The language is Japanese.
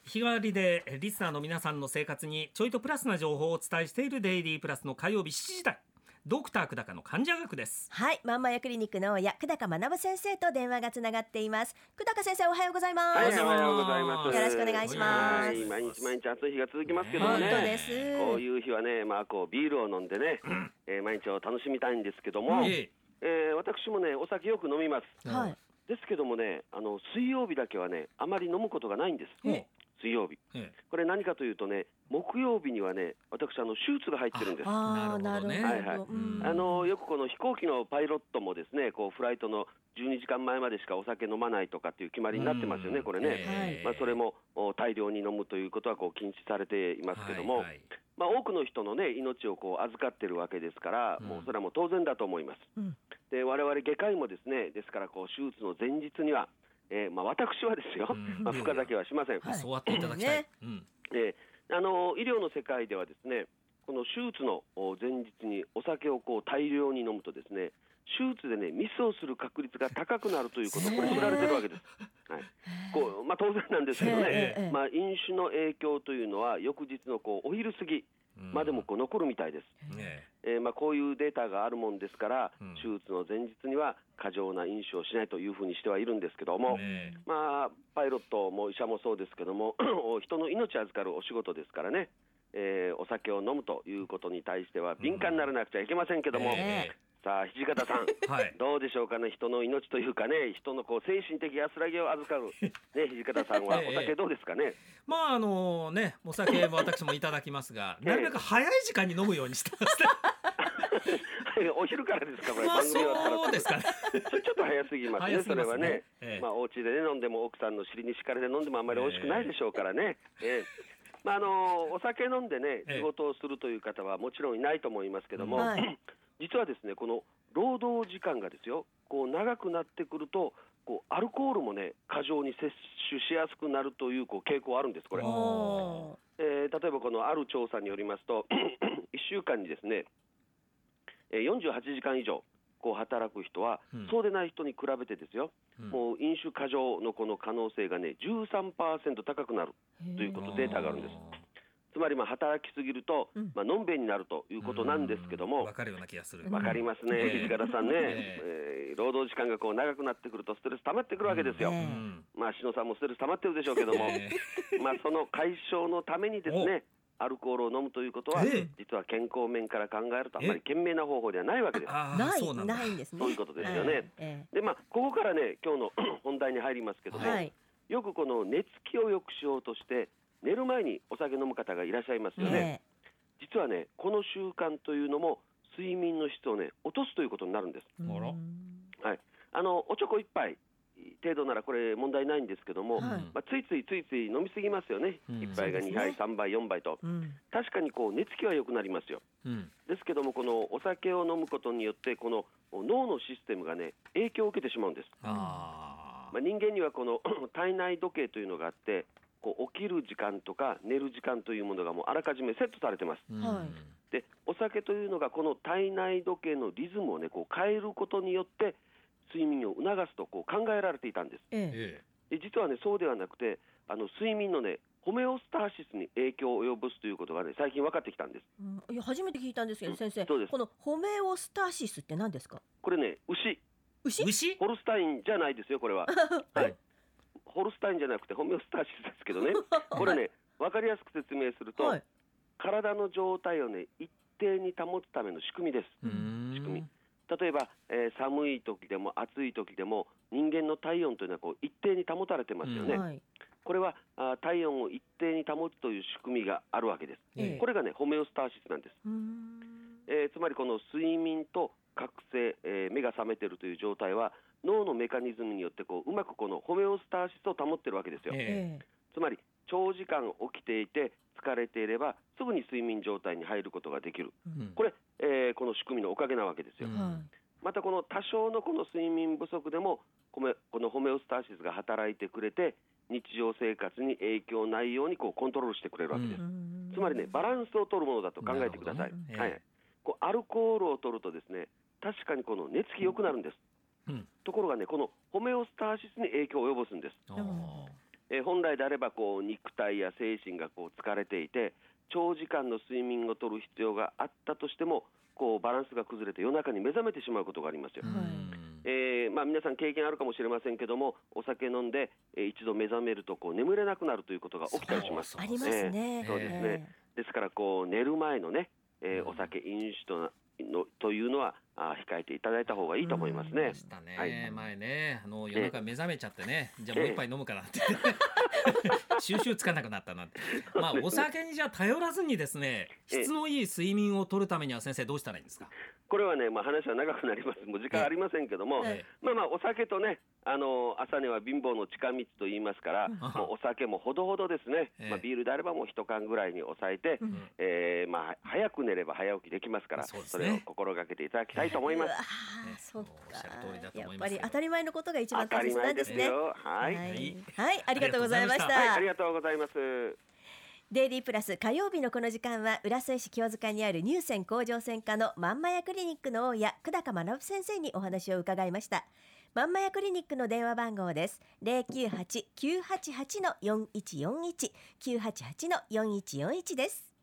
日替わりでリスナーの皆さんの生活にちょいとプラスな情報をお伝えしているデイリープラスの火曜日7時台、ドクター久高の患者学です。 はい、マンマヤクリニックの親久高学先生と電話がつながっています。久高先生、おはようございます。 はい、おはようございます。 よろしくお願いします。 はい、毎日暑い日が続きますけどもね、 本当です。 こういう日はね、こうビールを飲んでね、毎日を楽しみたいんですけども、私もねお酒よく飲みます、 はい、 ですけどもね、水曜日だけはねあまり飲むことがないんです、水曜日、これ何かというとね、木曜日にはね私手術が入ってるんです。 なるほどね。 よくこの飛行機のパイロットもですね、こうフライトの12時間前までしかお酒飲まないとかっていう決まりになってますよね、これね、それも大量に飲むということはこう禁止されていますけども、多くの人のね命をこう預かってるわけですから、もうそれはもう当然だと思います、で我々外科医もですね、ですからこう手術の前日には、私はですよ、深酒はしません。 そうやっていただきたい、 医療の世界ではですね、この手術の前日にお酒をこう大量に飲むとですね、手術でねミスをする確率が高くなるということ、これ知られてるわけです、当然なんですけどね、飲酒の影響というのは翌日のこうお昼過ぎまでもこう残るみたいです、こういうデータがあるもんですから、手術の前日には過剰な飲酒をしないというふうにしてはいるんですけども、パイロットも医者もそうですけども人の命を預かるお仕事ですからね、お酒を飲むということに対しては敏感にならなくちゃいけませんけども、さあ土方さん、どうでしょうかね、人の命というかね、人のこう精神的安らぎを預かる、土方さんはお酒どうですかね。 お酒も私もいただきますが、なるべく早い時間に飲むようにしてますねお昼からですか、これ、番組はそうですかねちょっと早すぎますね、それはね、お家で、飲んでも奥さんの尻に敷かれて飲んでもあんまり美味しくないでしょうからね、お酒飲んでね仕事をするという方はもちろんいないと思いますけども、実はですね、この労働時間がですよ、こう長くなってくるとこうアルコールもね過剰に摂取しやすくなるという傾向あるんです、これ。例えばこのある調査によりますと1週間にですね48時間以上こう働く人は、そうでない人に比べてですよ、もう飲酒過剰のこの可能性がね 13% 高くなるということデータがあるんです。つまり働きすぎると、のんべいになるということなんですけども、 分かるような気がする。 分かりますね、土方さんね、労働時間がこう長くなってくるとストレス溜まってくるわけですよ、篠さんもストレス溜まってるでしょうけども、その解消のためにですねアルコールを飲むということは、実は健康面から考えるとあんまり賢明な方法ではないわけです。 ないんですね。 そういうことですよね、でここからね今日の本題に入りますけども、よくこの寝つきを良くしようとして寝る前にお酒飲む方がいらっしゃいますよね、実はねこの習慣というのも睡眠の質をね落とすということになるんです、おちょこ一杯程度ならこれ問題ないんですけども、ついつい飲みすぎますよね、1杯が2杯、3杯、4杯と、確かにこう寝つきは良くなりますよ、ですけどもこのお酒を飲むことによってこの脳のシステムがね影響を受けてしまうんです。人間にはこの体内時計というのがあって、こう起きる時間とか寝る時間というものがもうあらかじめセットされてます、でお酒というのがこの体内時計のリズムをねこう変えることによって睡眠を促すとこう考えられていたんです、で実はねそうではなくて睡眠のねホメオスターシスに影響を及ぼすということがね最近分かってきたんです、 いや初めて聞いたんですけど、先生、 そうです。 このホメオスターシスって何ですか？ これね牛ホルスタインじゃないですよこれはホルスタインじゃなくてホメオスターシスですけどねこれね分かりやすく説明すると、体の状態をね一定に保つための仕組みです。仕組み、例えば、寒い時でも暑い時でも人間の体温というのはこう一定に保たれてますよね、これは体温を一定に保つという仕組みがあるわけです、これがねホメオスターシスなんです。つまりこの睡眠と覚醒、目が覚めているという状態は脳のメカニズムによってこううまくこのホメオスターシスを保っているわけですよ、つまり長時間起きていて疲れていればすぐに睡眠状態に入ることができる、これ、この仕組みのおかげなわけですよ、またこの多少のこの睡眠不足でもこのホメオスターシスが働いてくれて日常生活に影響ないようにこうコントロールしてくれるわけです、つまりねバランスを取るものだと考えてください、こうアルコールを取るとですね確かにこの寝つき良くなるんです、ところがねこのホメオスターシスに影響を及ぼすんです。 本来であれば肉体や精神が疲れていて長時間の睡眠をとる必要があったとしてもバランスが崩れて夜中に目覚めてしまうことがありますよ。皆さん経験あるかもしれませんけども、お酒飲んで、一度目覚めると眠れなくなるということが起きたりします。 ありますね。 そうですね。ですから寝る前のね、お酒飲酒というのは控えていただいた方がいいと思いますね。 前ね夜中目覚めちゃってね、じゃあもう一杯飲むからって収集つかなくなったなってお酒にじゃ頼らずにですね、質のいい睡眠をとるためには先生どうしたらいいんですか？ これはね、話は長くなります。もう時間ありませんけども、お酒とね、朝寝は貧乏の近道と言いますから、もうお酒もほどほどですね、ビールであればもう1缶ぐらいに抑えて、早く寝れば早起きできますから、それを心がけていただきたいと思います。 そうか、やっぱり当たり前のことが一番大切なんですね。はい、ありがとうございました。 ありがとうございます。 デイリープラス火曜日のこの時間は浦添市清塚にある乳腺甲状腺科のまんまやクリニックの大家久高学先生にお話を伺いました。まんまやクリニックの電話番号です。 098-988-4141 988-4141です。